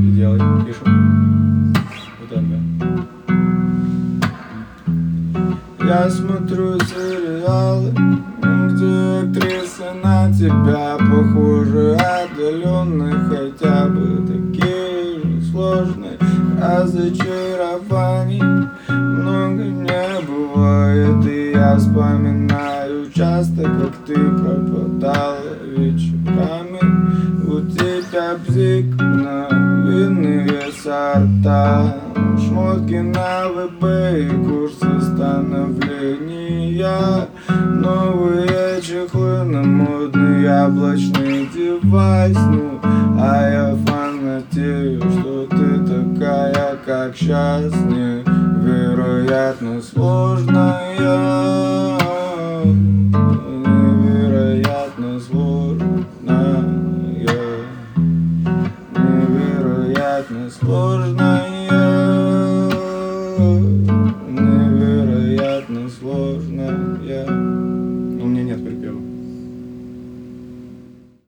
делай, пишем. Вот так, да. Я смотрю сериалы, где актрисы на тебя похожи, отдаленные, хотя бы такие же сложные. Разочарований много не бывает, и я вспоминаю часто, как ты пропадала вечерами. У тебя бзик на винные сорта, шмотки на ВБ и курсы становления, новые чехлы на модный яблочный девайс. Ну, а я фанатею, что ты такая, как сейчас, невероятно сложная, невероятно сложная, невероятно сложная.